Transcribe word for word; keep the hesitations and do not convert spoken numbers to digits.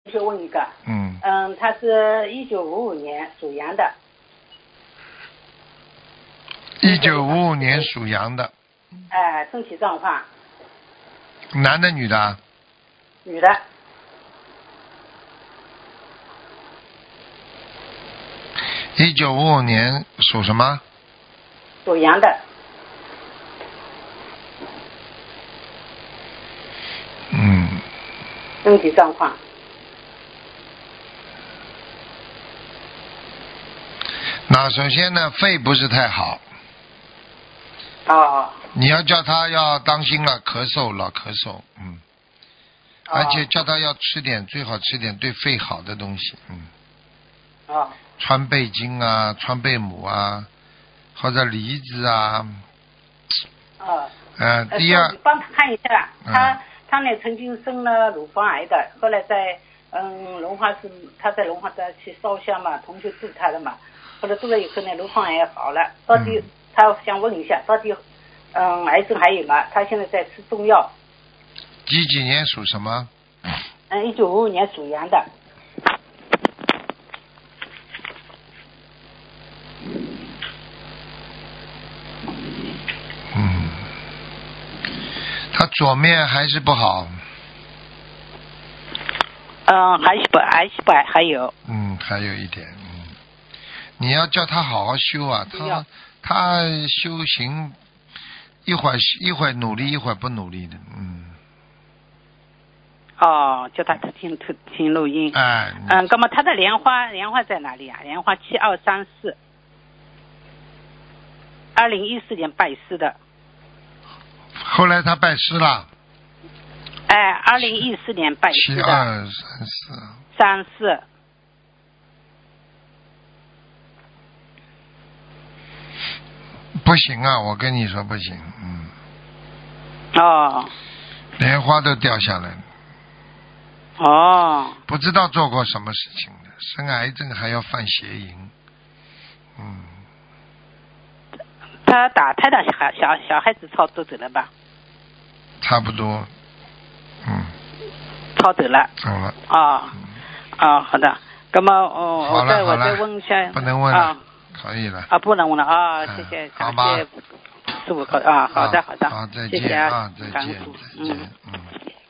就问一个， 嗯嗯，他是一九五五年属羊的， 一九五五年属羊的， 哎，身体状况， 男的女的啊？ 女的， 一九五五年属什么？ 属羊的， 嗯， 身体状况， 那首先呢，肺不是太好， 哦， 你要叫他要当心了，咳嗽老咳嗽，嗯， 哦而且叫他要吃点，最好吃点对肺好的东西，嗯， 哦， 川贝精啊，川贝母啊，或者梨子啊， 哦， 呃， 呃第二说你帮他看一下， 嗯他他呢曾经生了乳房癌的，后来在嗯龙华市，他在龙华市去烧香嘛，同学度他的嘛，后来度了以后呢，乳房癌好了，到底、 嗯他想问一下，到底嗯癌症还有吗？他现在在吃中药， 几几年属什么？ 嗯，一九五五年属羊的， 嗯，他左面还是不好， 嗯，癌细胞癌细胞还有， 嗯，还有一点，嗯，你要叫他好好修啊，他要他修行一会儿一会儿努力，一会儿不努力的，嗯， 哦，叫他听听听录音， 哎， 嗯，那么他的莲花莲花在哪里啊？莲花七二三四，二零一四年拜师的。 后来他拜师了， 哎，二零一四年拜七师的， 二三四， 三四， 不行啊，我跟你说不行，嗯， 哦莲花都掉下来了， 哦， 不知道做过什么事情的，生癌症还要犯邪淫，嗯， 他打胎的小小小孩子超度走了吧？ 差不多，嗯， 超走了， 走了， 哦哦，好的，那么哦， 好我再我了好了再问一下， 不能问了啊可以了， 啊，不能问了啊， 嗯谢谢，感好吧谢师傅口啊，好的啊好的， 好，再谢谢见啊，再见， 感恩师父再见嗯。， 嗯。